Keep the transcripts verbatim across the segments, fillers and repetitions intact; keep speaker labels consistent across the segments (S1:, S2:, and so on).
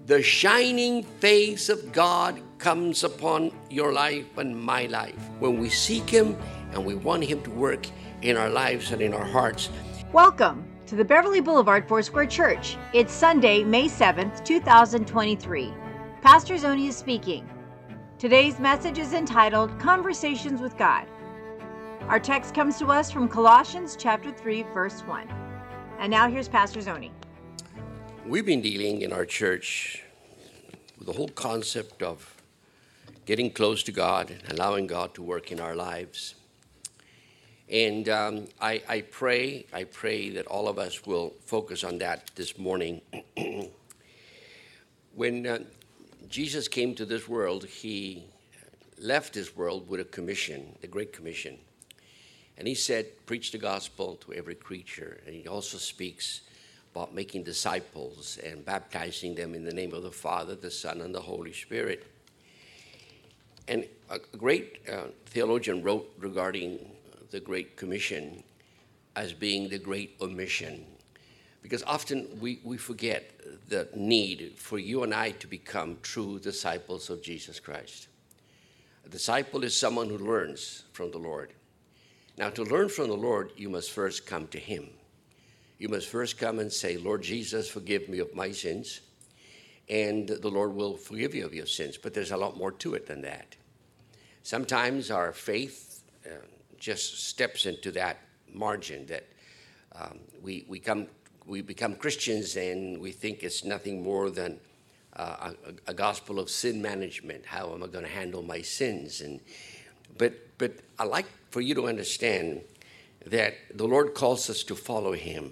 S1: the shining face of God comes upon your life and my life when we seek Him and we want Him to work in our lives and in our hearts.
S2: Welcome to the Beverly Boulevard Foursquare Church. It's Sunday, May seventh, two thousand twenty-three. Pastor Zoni is speaking. Today's message is entitled Conversations with God. Our text comes to us from Colossians chapter three, verse one. And now here's Pastor Zoni.
S1: We've been dealing in our church with the whole concept of getting close to God and allowing God to work in our lives. And um, I, I pray, I pray that all of us will focus on that this morning. When uh, Jesus came to this world, He left this world with a commission, the Great Commission. And He said, preach the gospel to every creature. And He also speaks about making disciples and baptizing them in the name of the Father, the Son, and the Holy Spirit. And a great uh, theologian wrote regarding the Great Commission as being the great omission. Because often we, we forget the need for you and I to become true disciples of Jesus Christ. A disciple is someone who learns from the Lord. Now, to learn from the Lord, you must first come to Him. You must first come and say, Lord Jesus, forgive me of my sins. And the Lord will forgive you of your sins. But there's a lot more to it than that. Sometimes our faith uh, just steps into that margin that um, we, we, come, we become Christians and we think it's nothing more than uh, a, a gospel of sin management. How am I going to handle my sins? And but but I like for you to understand that the Lord calls us to follow Him.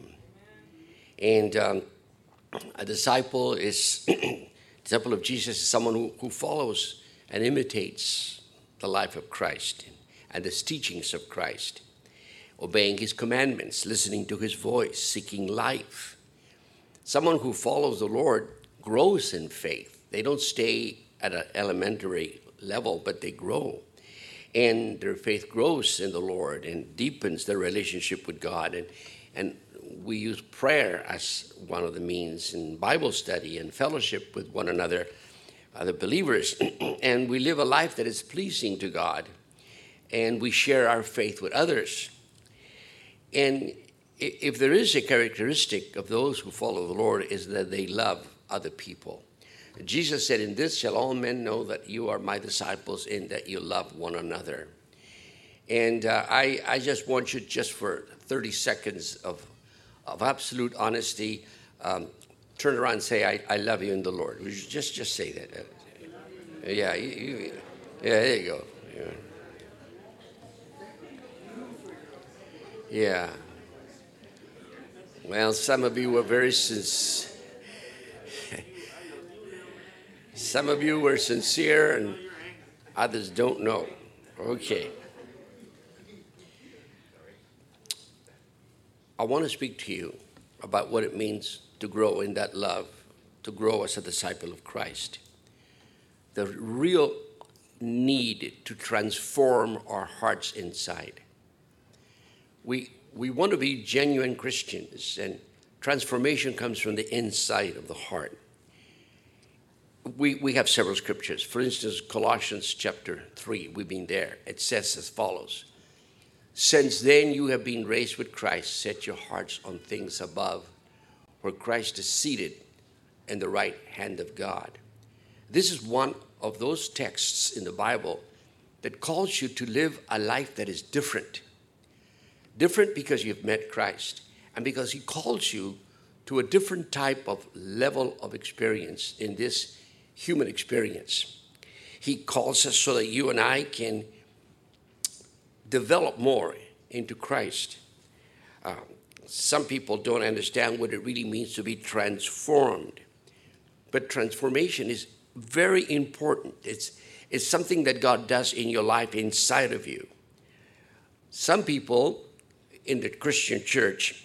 S1: And um, a disciple is, a disciple of Jesus is someone who, who follows and imitates the life of Christ and the teachings of Christ, obeying His commandments, listening to His voice, seeking life. Someone who follows the Lord grows in faith. They don't stay at an elementary level, but they grow. And their faith grows in the Lord and deepens their relationship with God. And, and we use prayer as one of the means in Bible study and fellowship with one another, other believers. And we live a life that is pleasing to God. And we share our faith with others. And if there is a characteristic of those who follow the Lord, is that they love other people. Jesus said, in this shall all men know that you are my disciples, in that you love one another. And uh, I, I just want you, just for thirty seconds of, of absolute honesty, um, turn around and say, I, I love you in the Lord. Would you just, just say that? Uh, yeah, you, you, yeah, there you go. Yeah. Yeah. Well, some of you were very sincere. Some of you were sincere and others don't know. Okay. I want to speak to you about what it means to grow in that love, to grow as a disciple of Christ. The real need to transform our hearts inside. We we want to be genuine Christians, and transformation comes from the inside of the heart. We we have several scriptures. For instance, Colossians chapter three, we've been there. It says as follows. Since then you have been raised with Christ, set your hearts on things above, where Christ is seated in the right hand of God. This is one of those texts in the Bible that calls you to live a life that is different. Different because you've met Christ, and because He calls you to a different type of level of experience in this human experience. He calls us so that you and I can develop more into Christ. Uh, some people don't understand what it really means to be transformed. But transformation is very important. It's, it's something that God does in your life inside of you. Some people in the Christian church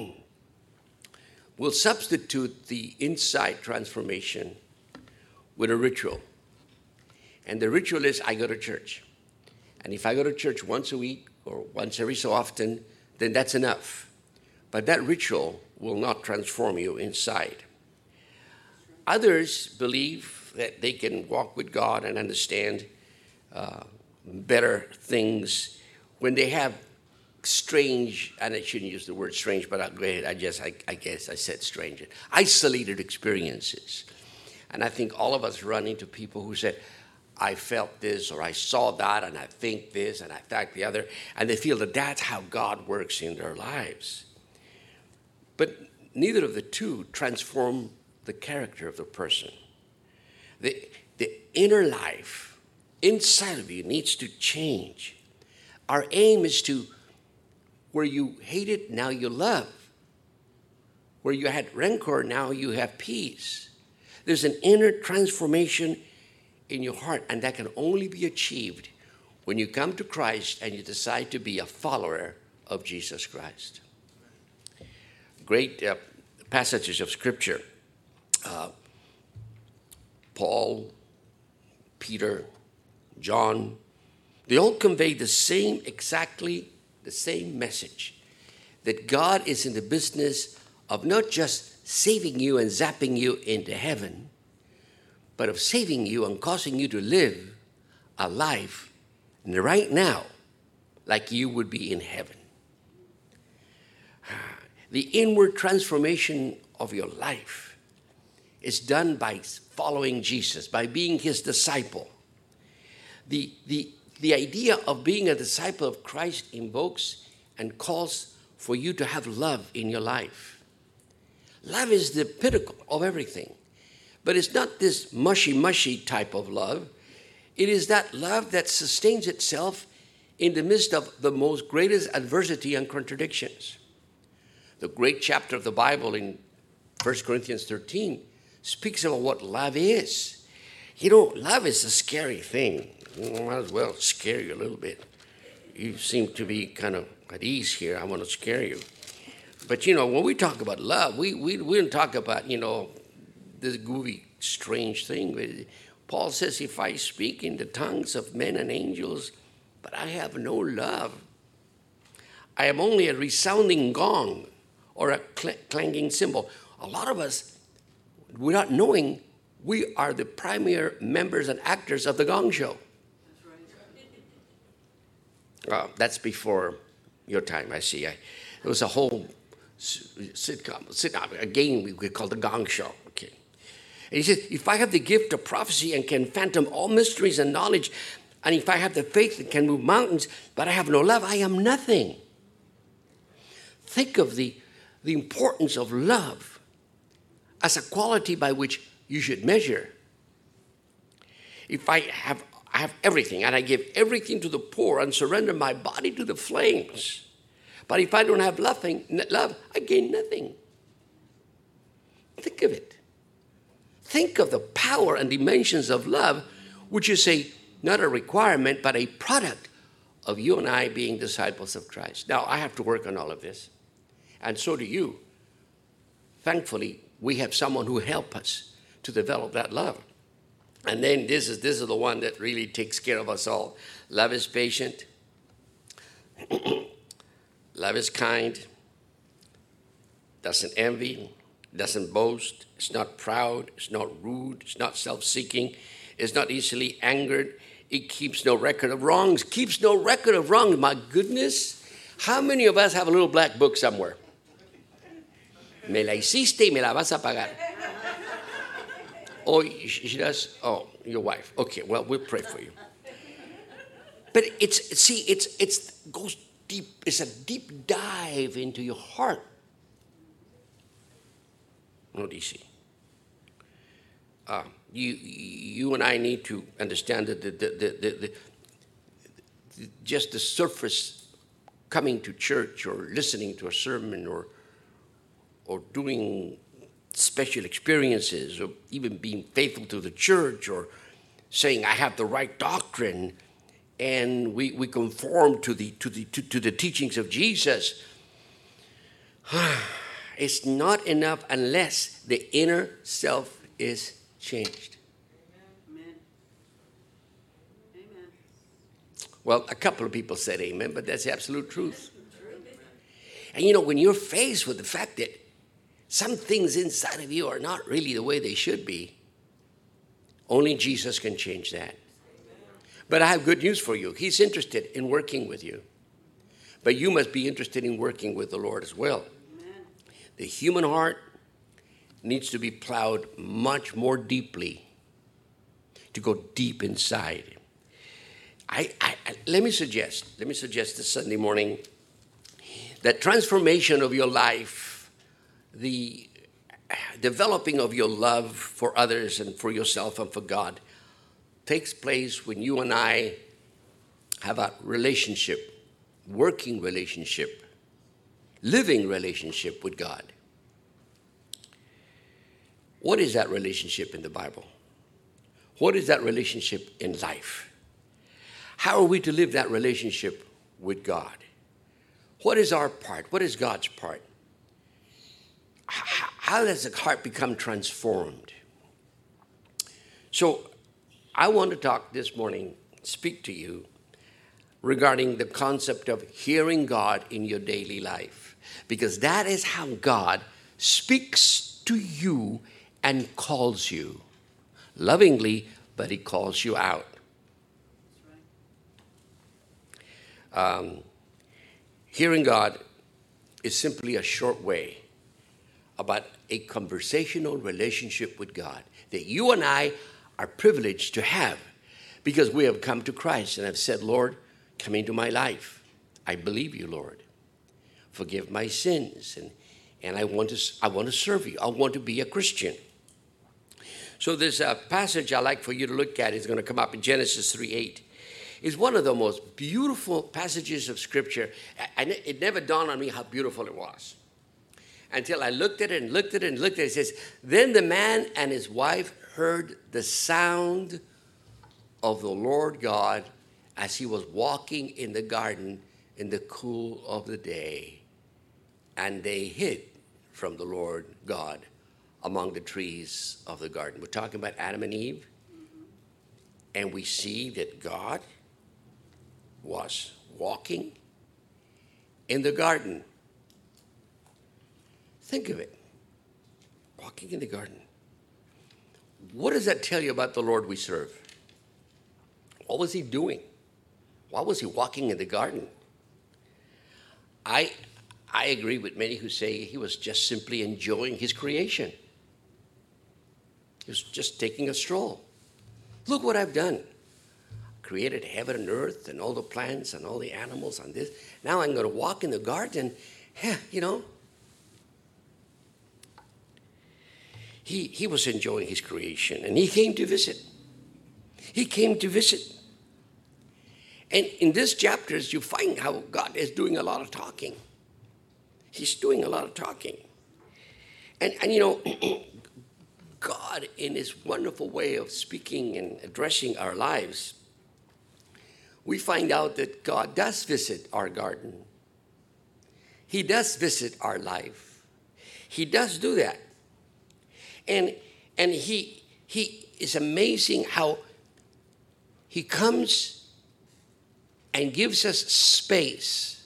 S1: will substitute the inside transformation with a ritual. And the ritual is, I go to church. And if I go to church once a week or once every so often, then that's enough. But that ritual will not transform you inside. Others believe that they can walk with God and understand uh, better things when they have strange, and I shouldn't use the word strange, but I'll go ahead, I just, I, I guess I said strange, isolated experiences. And I think all of us run into people who said, I felt this, or I saw that, and I think this, and I think the other, and they feel that that's how God works in their lives. But neither of the two transform the character of the person. The, the inner life inside of you needs to change. Our aim is to, where you hated, now you love. Where you had rancor, now you have peace. There's an inner transformation in your heart, and that can only be achieved when you come to Christ and you decide to be a follower of Jesus Christ. Great uh, passages of Scripture. Uh, Paul, Peter, John, they all convey the same, exactly the same message, that God is in the business of not just saving you and zapping you into heaven, but of saving you and causing you to live a life right now like you would be in heaven. The inward transformation of your life is done by following Jesus, by being his disciple. The, the, the idea of being a disciple of Christ invokes and calls for you to have love in your life. Love is the pinnacle of everything. But it's not this mushy-mushy type of love. It is that love that sustains itself in the midst of the most greatest adversity and contradictions. The great chapter of the Bible in First Corinthians thirteen speaks about what love is. You know, love is a scary thing. I might as well scare you a little bit. You seem to be kind of at ease here. I want to scare you. But, you know, when we talk about love, we, we, we don't talk about, you know, this goofy, strange thing. Paul says, if I speak in the tongues of men and angels, but I have no love, I am only a resounding gong or a cl- clanging cymbal. A lot of us, without knowing, we are the primary members and actors of the Gong Show. Uh, that's before your time, I see. I, there was a whole sitcom, sitcom, a game we could call the Gong Show. Okay. And he says, if I have the gift of prophecy and can fathom all mysteries and knowledge, and if I have the faith that can move mountains, but I have no love, I am nothing. Think of the, the importance of love as a quality by which you should measure. If I have, I have everything, and I give everything to the poor and surrender my body to the flames, but if I don't have loving, love, I gain nothing. Think of it. Think of the power and dimensions of love, which is a, not a requirement, but a product of you and I being disciples of Christ. Now, I have to work on all of this, and so do you. Thankfully, we have someone who helps us to develop that love. And then this is, this is the one that really takes care of us all. Love is patient. Love is kind. Doesn't envy. Doesn't boast. It's not proud. It's not rude. It's not self-seeking. It's not easily angered. It keeps no record of wrongs. Keeps no record of wrongs. My goodness. How many of us have a little black book somewhere? Me la hiciste y me la vas a pagar. Oh, she does? Oh, your wife. Okay, well, we'll pray for you. But it's, see, it's, it's goes deep. It's a deep dive into your heart. Not easy. Uh, you, you and I need to understand that the, the, the, the, the, just the surface coming to church or listening to a sermon or or doing special experiences or even being faithful to the church or saying I have the right doctrine and we, we conform to the, to, the, to, to the teachings of Jesus. It's not enough unless the inner self is changed. Amen. Amen. Well, a couple of people said amen, but that's the absolute truth. And you know, when you're faced with the fact that some things inside of you are not really the way they should be. Only Jesus can change that. But I have good news for you. He's interested in working with you. But you must be interested in working with the Lord as well. Amen. The human heart needs to be plowed much more deeply, to go deep inside. I, I, I, let me suggest, let me suggest this Sunday morning that transformation of your life, the developing of your love for others and for yourself and for God, takes place when you and I have a relationship, working relationship, living relationship with God. What is that relationship in the Bible? What is that relationship in life? How are we to live that relationship with God? What is our part? What is God's part? How does the heart become transformed? So I want to talk this morning, speak to you regarding the concept of hearing God in your daily life, because that is how God speaks to you and calls you lovingly, but he calls you out. Um, hearing God is simply a short way about a conversational relationship with God that you and I are privileged to have because we have come to Christ and have said, Lord, come into my life. I believe you, Lord. Forgive my sins, and, and I want to I want to serve you. I want to be a Christian. So there's a passage I'd like for you to look at. It's going to come up in Genesis three eight. It's one of the most beautiful passages of Scripture. And it never dawned on me how beautiful it was until I looked at it and looked at it and looked at it. It says, then the man and his wife heard the sound of the Lord God as he was walking in the garden in the cool of the day. And they hid from the Lord God among the trees of the garden. We're talking about Adam and Eve. And we see that God was walking in the garden. Think of it. Walking in the garden. What does that tell you about the Lord we serve? What was he doing? Why was he walking in the garden? I, I agree with many who say he was just simply enjoying his creation. He was just taking a stroll. Look what I've done. Created heaven and earth and all the plants and all the animals on this. Now I'm going to walk in the garden. Yeah, you know. He, he was enjoying his creation, and he came to visit. He came to visit. And in these chapters, you find how God is doing a lot of talking. He's doing a lot of talking. And, and you know, God, in his wonderful way of speaking and addressing our lives, we find out that God does visit our garden. He does visit our life. He does do that. And, and he, he is amazing how he comes and gives us space.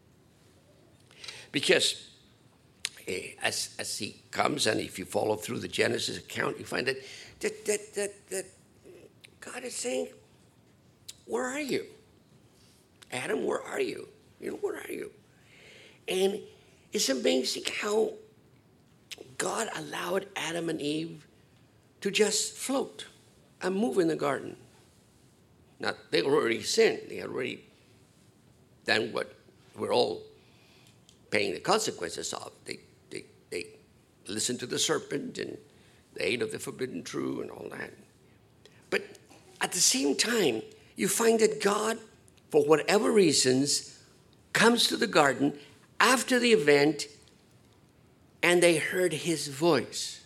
S1: Because eh, as, as he comes, and if you follow through the Genesis account, you find that, that, that, that, that God is saying, where are you? Adam, where are you? You know, where are you? And it's amazing how God allowed Adam and Eve to just float and move in the garden. Now, they already sinned. They had already done what we're all paying the consequences of. They, they, they listened to the serpent and they ate of the forbidden tree and all that. But at the same time, you find that God, for whatever reasons, comes to the garden after the event, and they heard his voice.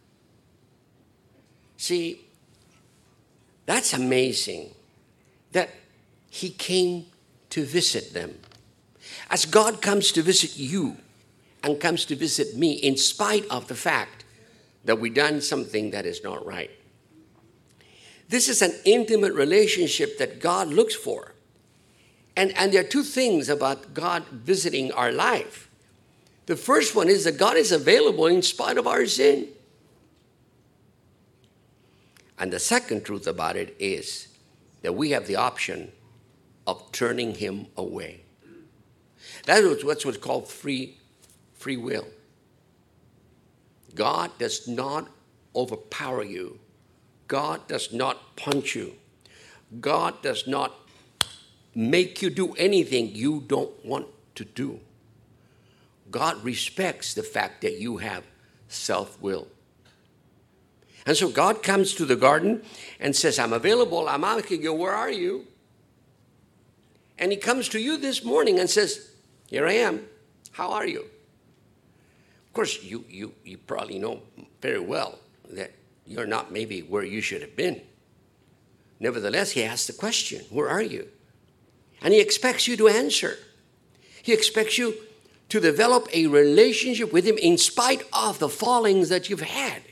S1: See, that's amazing that he came to visit them. As God comes to visit you and comes to visit me in spite of the fact that we've done something that is not right. This is an intimate relationship that God looks for. And, and there are two things about God visiting our life. The first one is that God is available in spite of our sin. And the second truth about it is that we have the option of turning him away. That's what's what's called free, free will. God does not overpower you. God does not punch you. God does not make you do anything you don't want to do. God respects the fact that you have self-will. And so God comes to the garden and says, I'm available. I'm asking you, where are you? And he comes to you this morning and says, here I am. How are you? Of course, you, you, you probably know very well that you're not maybe where you should have been. Nevertheless, he asks the question, where are you? And he expects you to answer. He expects you to develop a relationship with him in spite of the fallings that you've had.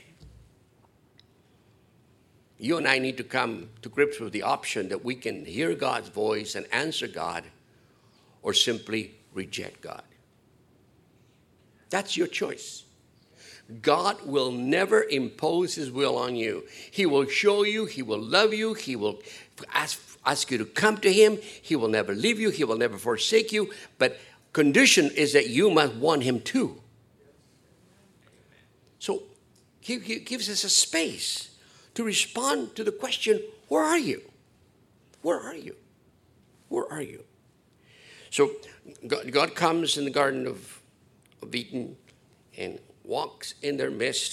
S1: You and I need to come to grips with the option that we can hear God's voice and answer God, or simply reject God. That's your choice. God will never impose his will on you. He will show you, he will love you, he will ask, ask you to come to him. He will never leave you, he will never forsake you. But condition is that you must want him too. So he, he gives us a space to respond to the question, where are you? Where are you? Where are you? So God, God comes in the Garden of, of Eden and walks in their midst,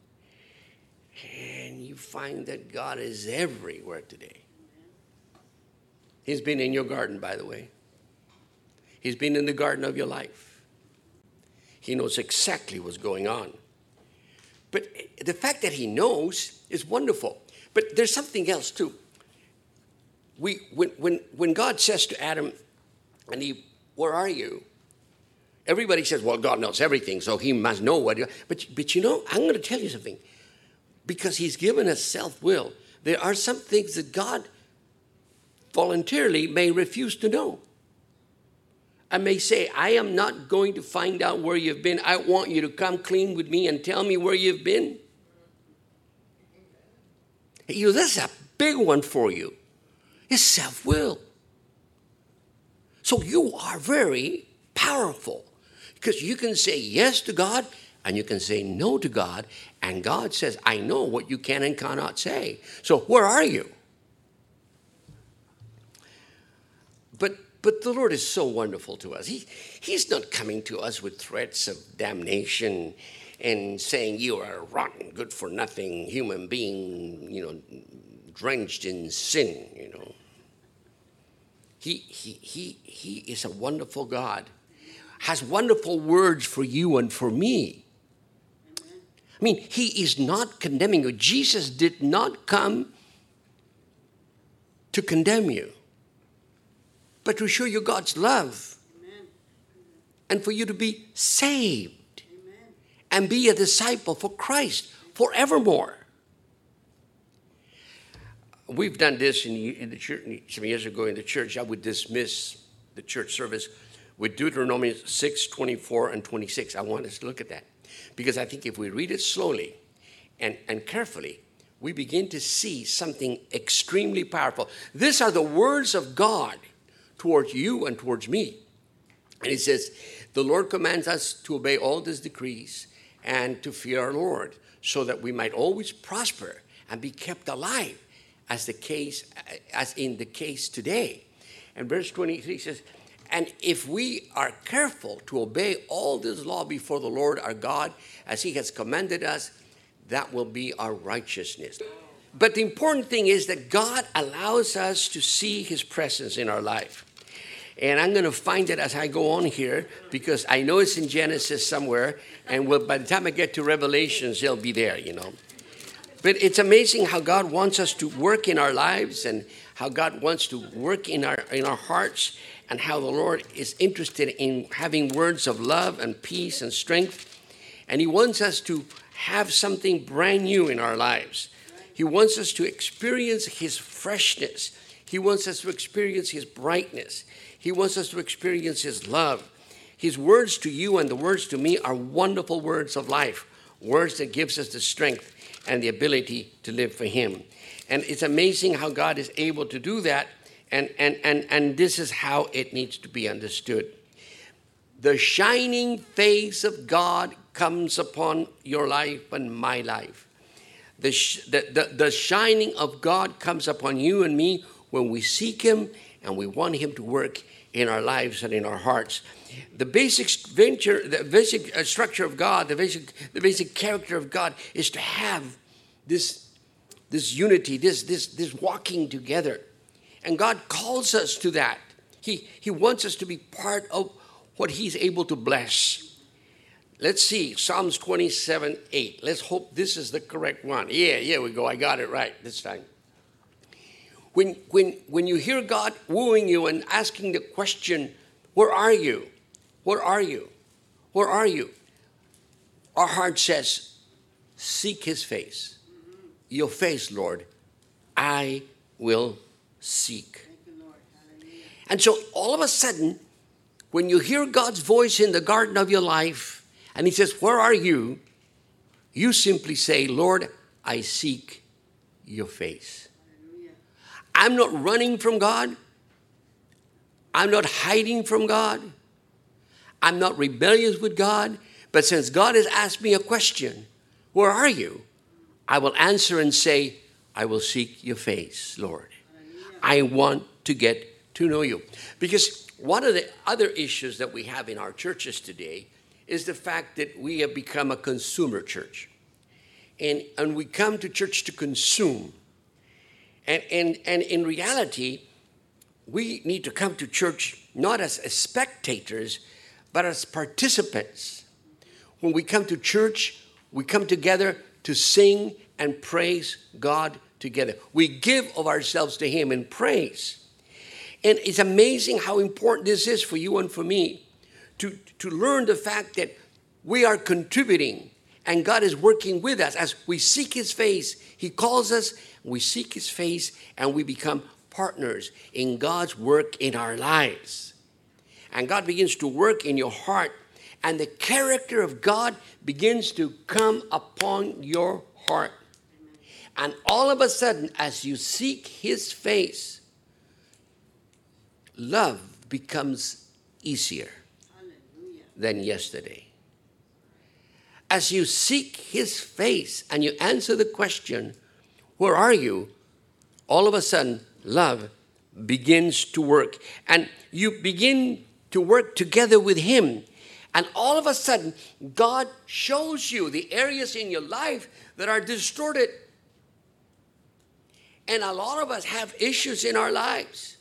S1: and you find that God is everywhere today. He's been in your garden, by the way. He's been in the garden of your life. He knows exactly what's going on. But the fact that he knows is wonderful. But there's something else too. We, when, when, when God says to Adam and Eve, where are you? Everybody says, well, God knows everything, so he must know what. But, but you know, I'm going to tell you something. Because he's given us self-will, there are some things that God voluntarily may refuse to know. I may say, I am not going to find out where you've been. I want you to come clean with me and tell me where you've been. You know, that's a big one for you. It's self-will. So you are very powerful because you can say yes to God and you can say no to God. And God says, I know what you can and cannot say. So where are you? But But the Lord is so wonderful to us. He, he's not coming to us with threats of damnation and saying you are a rotten, good-for-nothing human being, you know, drenched in sin, you know. He, he, he, he is a wonderful God, has wonderful words for you and for me. I mean, he is not condemning you. Jesus did not come to condemn you, but to show you God's love. Amen. And for you to be saved. Amen. And be a disciple for Christ forevermore. We've done this in, in the church some years ago in the church. I would dismiss the church service with Deuteronomy six, twenty-four, and twenty-six. I want us to look at that. Because I think if we read it slowly and, and carefully, we begin to see something extremely powerful. These are the words of God towards you and towards me. And he says, the Lord commands us to obey all these decrees and to fear our Lord so that we might always prosper and be kept alive as the case, as in the case today. And verse twenty-three says, and if we are careful to obey all this law before the Lord our God, as he has commanded us, that will be our righteousness. But the important thing is that God allows us to see his presence in our life. And I'm going to find it as I go on here, because I know it's in Genesis somewhere, and we'll, by the time I get to Revelations, it'll be there, you know. But it's amazing how God wants us to work in our lives, and how God wants to work in our in our hearts, and how the Lord is interested in having words of love and peace and strength. And he wants us to have something brand new in our lives. He wants us to experience his freshness. He wants us to experience his brightness. He wants us to experience his love. His words to you and the words to me are wonderful words of life, words that gives us the strength and the ability to live for him. And it's amazing how God is able to do that, and, and, and, and this is how it needs to be understood. The shining face of God comes upon your life and my life. The, sh- the, the, the shining of God comes upon you and me when we seek him and we want him to work in our lives and in our hearts. The basic venture, the basic structure of God, the basic, the basic character of God is to have this, this unity, this, this, this walking together. And God calls us to that. He, he wants us to be part of what he's able to bless. Let's see, Psalms twenty-seven eight. Let's hope this is the correct one. Yeah, yeah, we go. I got it right this time. When, when, when you hear God wooing you and asking the question, where are you? Where are you? Where are you? Our heart says, seek his face. Your face, Lord, I will seek. And so all of a sudden, when you hear God's voice in the garden of your life, and he says, where are you? You simply say, Lord, I seek your face. I'm not running from God. I'm not hiding from God. I'm not rebellious with God. But since God has asked me a question, where are you? I will answer and say, I will seek your face, Lord. I want to get to know you. Because one of the other issues that we have in our churches today is the fact that we have become a consumer church. And, and we come to church to consume. And, and, and in reality, we need to come to church not as, as spectators, but as participants. When we come to church, we come together to sing and praise God together. We give of ourselves to him in praise. And it's amazing how important this is for you and for me to, to learn the fact that we are contributing and God is working with us as we seek his face. He calls us, we seek his face, and we become partners in God's work in our lives. And God begins to work in your heart, and the character of God begins to come upon your heart. And all of a sudden, as you seek his face, love becomes easier than yesterday. As you seek his face and you answer the question, where are you? All of a sudden, love begins to work. And you begin to work together with him. And all of a sudden, God shows you the areas in your life that are distorted. And a lot of us have issues in our lives.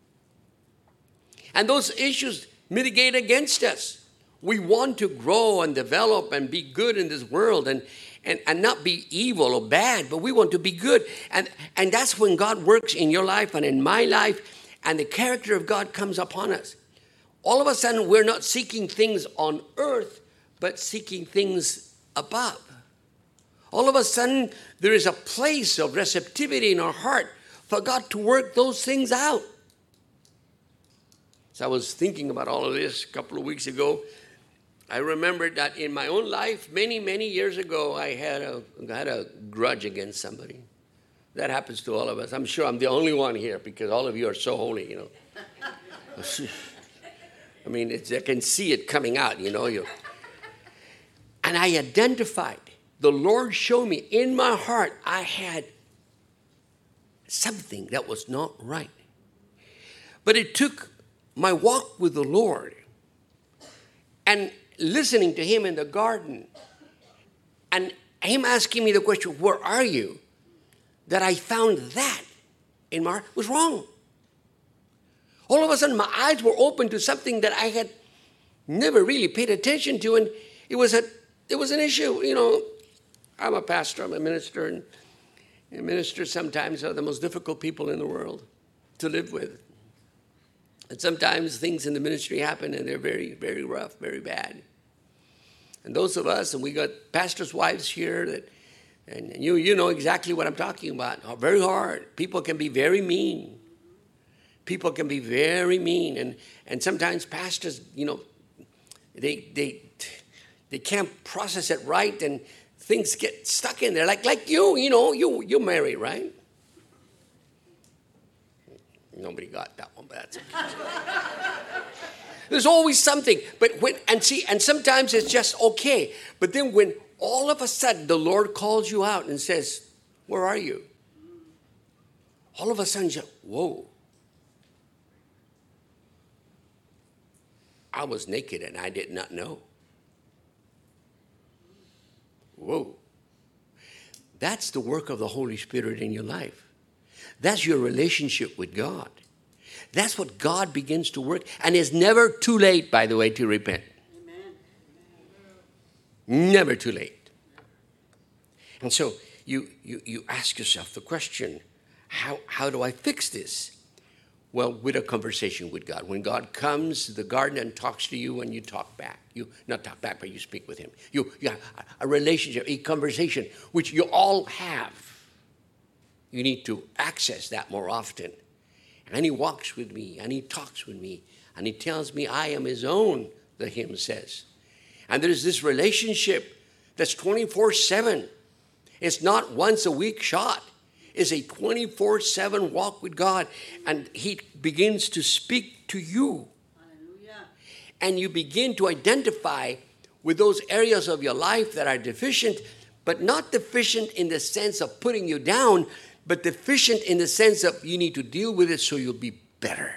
S1: And those issues mitigate against us. We want to grow and develop and be good in this world and, and, and not be evil or bad, but we want to be good. And, and that's when God works in your life and in my life, and the character of God comes upon us. All of a sudden, we're not seeking things on earth, but seeking things above. All of a sudden, there is a place of receptivity in our heart for God to work those things out. So I was thinking about all of this a couple of weeks ago. I remembered that in my own life, many, many years ago, I had a, had a grudge against somebody. That happens to all of us. I'm sure I'm the only one here because all of you are so holy, you know. I mean, it's, I can see it coming out, you know. You. And I identified. The Lord showed me in my heart I had something that was not right. But it took my walk with the Lord and listening to him in the garden and him asking me the question, where are you? That I found that in my heart was wrong. All of a sudden, my eyes were open to something that I had never really paid attention to, and it was a it was an issue. You know, I'm a pastor, I'm a minister, and, and ministers sometimes are the most difficult people in the world to live with. And sometimes things in the ministry happen, and they're very, very rough, very bad. And those of us, and we got pastors' wives here, that, and you you know exactly what I'm talking about. Very hard. People can be very mean. People can be very mean, and, and sometimes pastors, you know, they they they can't process it right, and things get stuck in there. Like like you, you know, you you married, right? Nobody got that one, but that's okay. There's always something, but when and see, and sometimes it's just okay. But then when all of a sudden the Lord calls you out and says, "Where are you?" All of a sudden you're, whoa. I was naked and I did not know. Whoa. That's the work of the Holy Spirit in your life. That's your relationship with God. That's what God begins to work. And it's never too late, by the way, to repent. Amen. Never too late. And so you, you, you ask yourself the question, how, how do I fix this? Well, with a conversation with God. When God comes to the garden and talks to you and you talk back. You not talk back, but you speak with him. You, you have a relationship, a conversation, which you all have. You need to access that more often. And he walks with me, and he talks with me, and he tells me I am his own, the hymn says. And there's this relationship that's twenty-four seven. It's not once a week shot. It's a twenty-four seven walk with God. And he begins to speak to you. Hallelujah. And you begin to identify with those areas of your life that are deficient, but not deficient in the sense of putting you down, but deficient in the sense of you need to deal with it so you'll be better.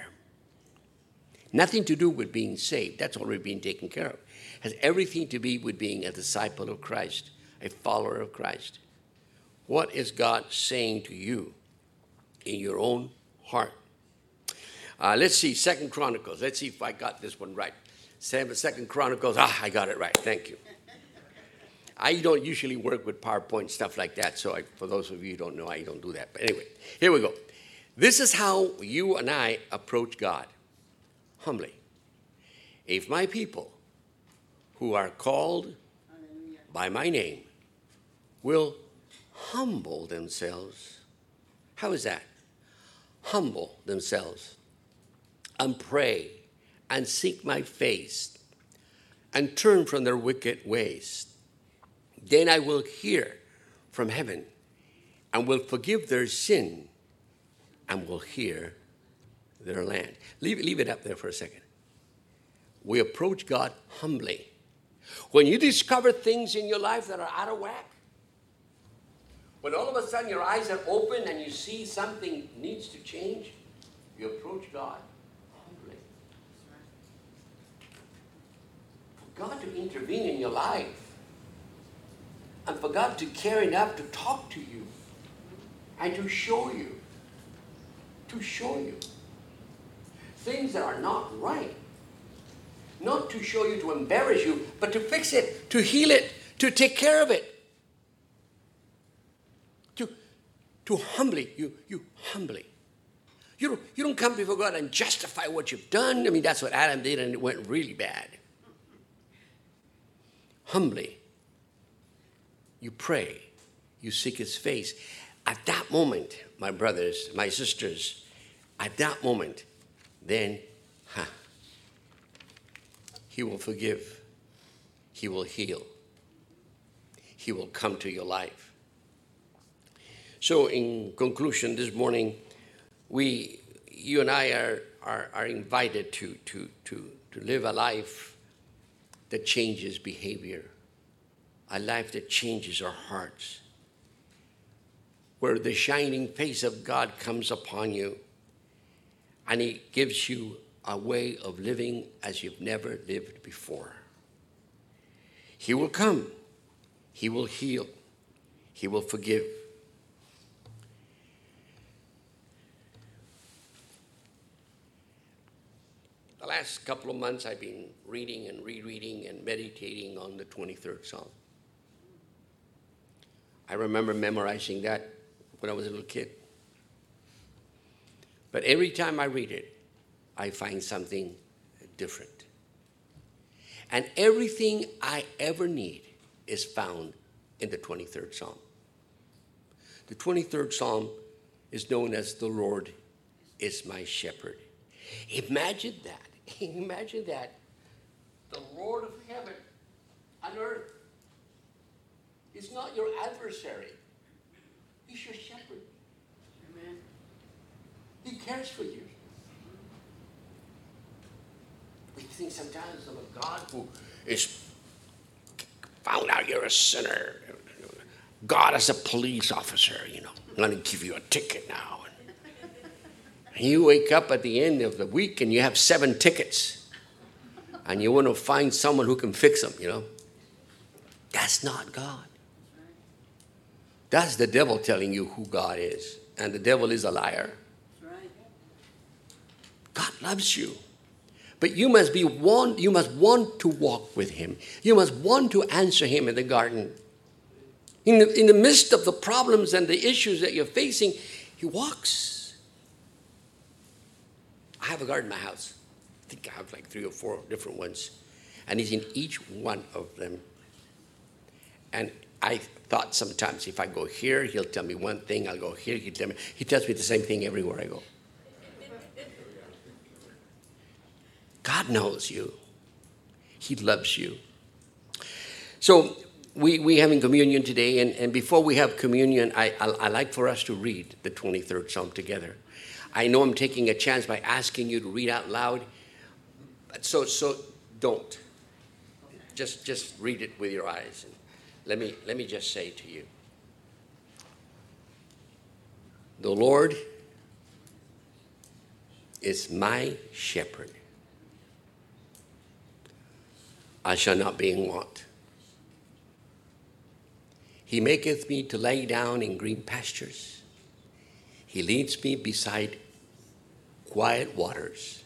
S1: Nothing to do with being saved. That's already being taken care of. It has everything to do with being a disciple of Christ, a follower of Christ. What is God saying to you in your own heart? Uh, let's see, Second Chronicles. Let's see if I got this one right. Second Chronicles. Ah, I got it right. Thank you. I don't usually work with PowerPoint stuff like that, so I, for those of you who don't know, I don't do that. But anyway, here we go. This is how you and I approach God, humbly. If my people who are called Hallelujah. By my name will humble themselves. How is that? Humble themselves and pray and seek my face and turn from their wicked ways. Then I will hear from heaven and will forgive their sin and will heal their land. Leave, leave it up there for a second. We approach God humbly. When you discover things in your life that are out of whack, when all of a sudden your eyes are open and you see something needs to change, you approach God humbly. For God to intervene in your life, and for God to care enough to talk to you and to show you, to show you things that are not right. Not to show you to embarrass you, but to fix it, to heal it, to take care of it. To, to humbly, you, you humbly. You don't, you don't come before God and justify what you've done. I mean, that's what Adam did, and it went really bad. Humbly. You pray, you seek his face. At that moment, my brothers, my sisters, at that moment, then, huh, he will forgive. He will heal. He will come to your life. So in conclusion, this morning, we, you and I are, are, are invited to, to, to, to live a life that changes behavior. A life that changes our hearts, where the shining face of God comes upon you and he gives you a way of living as you've never lived before. He will come. He will heal. He will forgive. The last couple of months I've been reading and rereading and meditating on the twenty-third Psalm. I remember memorizing that when I was a little kid. But every time I read it, I find something different. And everything I ever need is found in the twenty-third Psalm. The twenty-third Psalm is known as the Lord is my shepherd. Imagine that. Imagine that. the Lord of heaven and earth. He's not your adversary. He's your shepherd. Amen. He cares for you. We think sometimes of a God who is found out you're a sinner. God as a police officer, you know, I'm going to give you a ticket now. And you wake up at the end of the week and you have seven tickets. And you want to find someone who can fix them, you know. That's not God. That's the devil telling you who God is. And the devil is a liar. God loves you. But you must be one, you must want to walk with him. You must want to answer him in the garden. In the, in the midst of the problems and the issues that you're facing, he walks. I have a garden in my house. I think I have like three or four different ones. And he's in each one of them. And I thought sometimes if I go here, he'll tell me one thing. I'll go here, he'll tell me. He tells me the same thing everywhere I go. God knows you. He loves you. So we we having communion today, and, and before we have communion, I, I I like for us to read the twenty-third Psalm together. I know I'm taking a chance by asking you to read out loud, but so so don't. Just just read it with your eyes. And let me let me just say to you, the Lord is my shepherd. I shall not be in want. He maketh me to lay down in green pastures. He leads me beside quiet waters.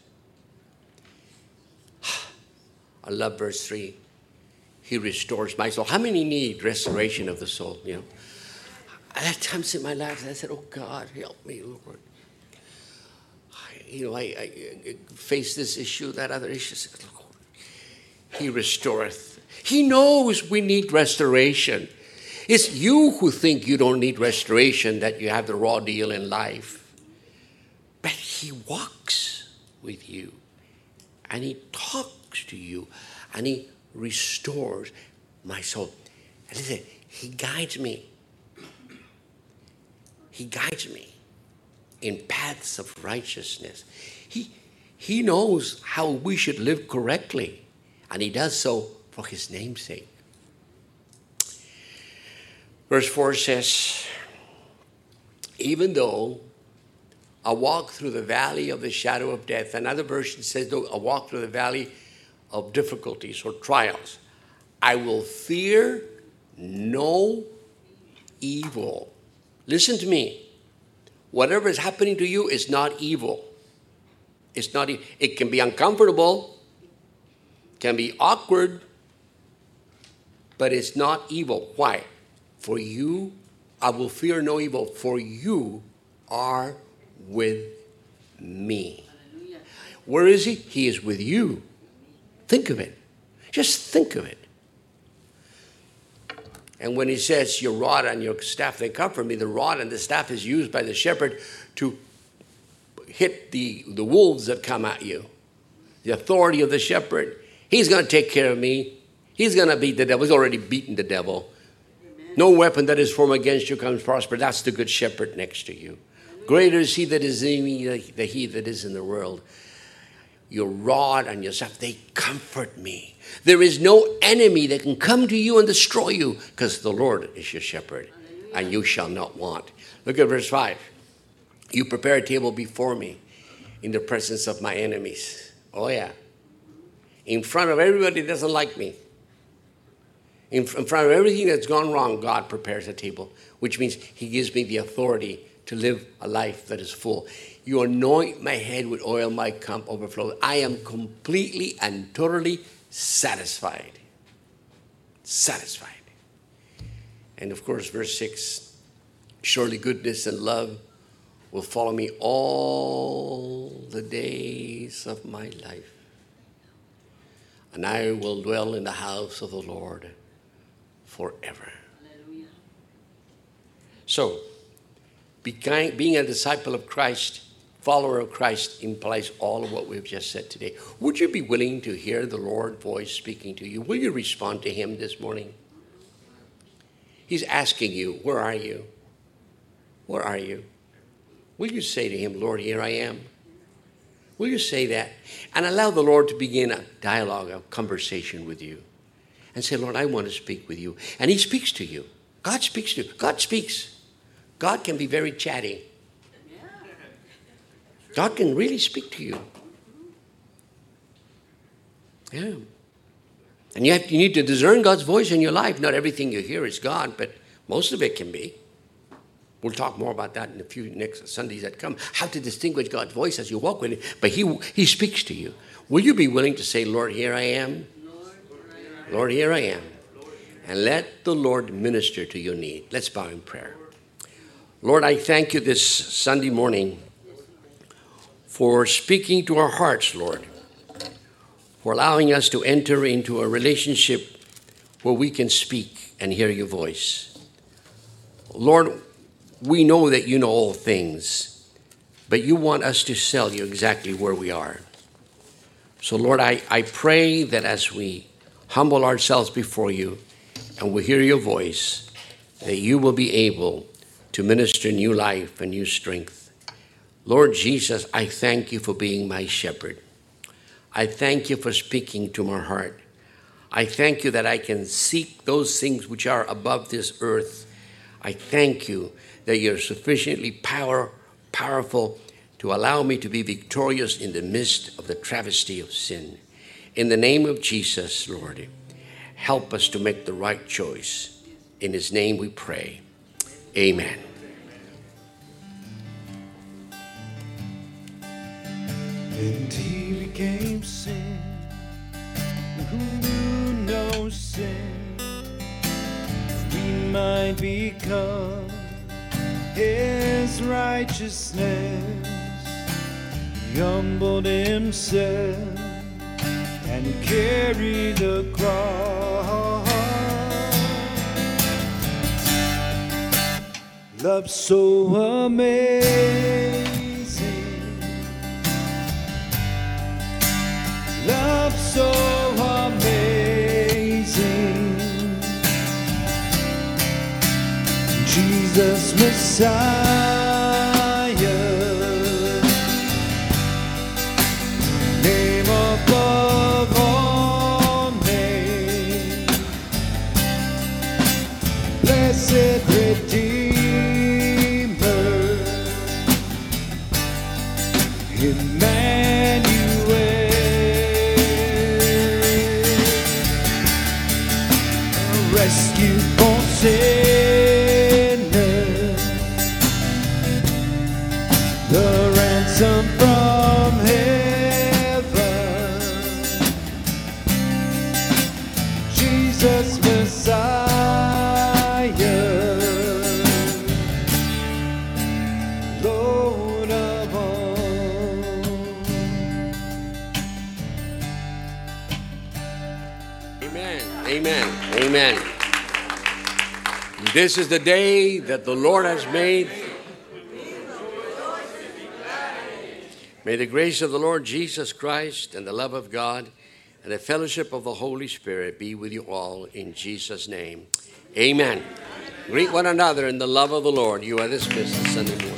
S1: I love verse three. He restores my soul. How many need restoration of the soul? You know, I had times in my life I said, "Oh God, help me, Lord." I, you know, I, I face this issue, that other issue. He restoreth. He knows we need restoration. It's you who think you don't need restoration, that you have the raw deal in life. But he walks with you, and he talks to you, and he restores my soul. And listen, he guides me. He guides me in paths of righteousness. He, he knows how we should live correctly. And he does so for his name's sake. Verse four says, even though I walk through the valley of the shadow of death. Another version says, though I walk through the valley of difficulties or trials, I will fear no evil. Listen to me. Whatever is happening to you is not evil. It's not. E- it can be uncomfortable. Can be awkward, but it's not evil. Why? For you, I will fear no evil, for you are with me. Hallelujah. Where is he? He is with you. Think of it. Just think of it. And when he says, your rod and your staff, they comfort me, the rod and the staff is used by the shepherd to hit the, the wolves that come at you. The authority of the shepherd. He's going to take care of me. He's going to beat the devil. He's already beaten the devil. Amen. No weapon that is formed against you comes prosper. That's the good shepherd next to you. Amen. Greater is he that is in me than he that is in the world. Your rod and your staff, they comfort me. There is no enemy that can come to you and destroy you, because the Lord is your shepherd. Hallelujah. And you shall not want. Look at verse five. You prepare a table before me in the presence of my enemies. Oh yeah. In front of everybody that doesn't like me. In, in front of everything that's gone wrong, God prepares a table, which means he gives me the authority to live a life that is full. You anoint my head with oil, my cup overflows. I am completely and totally satisfied. Satisfied. And of course, verse six, surely goodness and love will follow me all the days of my life. And I will dwell in the house of the Lord forever. Hallelujah. So, being a disciple of Christ follower of Christ implies all of what we've just said today. Would you be willing to hear the Lord's voice speaking to you? Will you respond to him this morning? He's asking you, where are you? Where are you? Will you say to him, Lord, here I am? Will you say that? And allow the Lord to begin a dialogue, a conversation with you. And say, Lord, I want to speak with you. And he speaks to you. God speaks to you. God speaks. God can be very chatty. God can really speak to you. Yeah. And you, have, you need to discern God's voice in your life. Not everything you hear is God, but most of it can be. We'll talk more about that in a few next Sundays that come. How to distinguish God's voice as you walk with him. But he, he speaks to you. Will you be willing to say, Lord, here I am? Lord, here I am. And let the Lord minister to your need. Let's bow in prayer. Lord, I thank you this Sunday morning for speaking to our hearts, Lord. For allowing us to enter into a relationship where we can speak and hear your voice. Lord, we know that you know all things, but you want us to tell you exactly where we are. So, Lord, I, I pray that as we humble ourselves before you and we hear your voice, that you will be able to minister new life and new strength. Lord Jesus, I thank you for being my shepherd. I thank you for speaking to my heart. I thank you that I can seek those things which are above this earth. I thank you that you're sufficiently power, powerful to allow me to be victorious in the midst of the travesty of sin. In the name of Jesus, Lord, help us to make the right choice. In his name we pray. Amen.
S3: And he became sin, who knew no sin, we might become his righteousness. He humbled himself and carried the cross. Love so amazing, love so amazing, Jesus Messiah, name above all names, blessed Redeemer, Emmanuel. Rescue for sinners, the ransom from heaven, Jesus Messiah, Lord of all.
S1: Amen. Amen. Amen. This is the day that the Lord has made. May the grace of the Lord Jesus Christ and the love of God and the fellowship of the Holy Spirit be with you all in Jesus' name. Amen. Greet one another in the love of the Lord. You are dismissed this Sunday morning.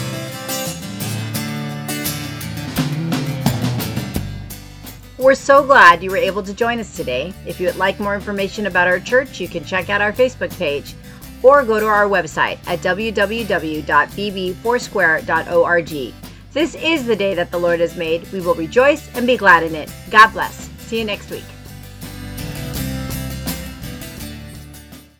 S2: We're so glad you were able to join us today. If you would like more information about our church, you can check out our Facebook page or go to our website at w w w dot b b foursquare dot org. This is the day that the Lord has made. We will rejoice and be glad in it. God bless. See you next week.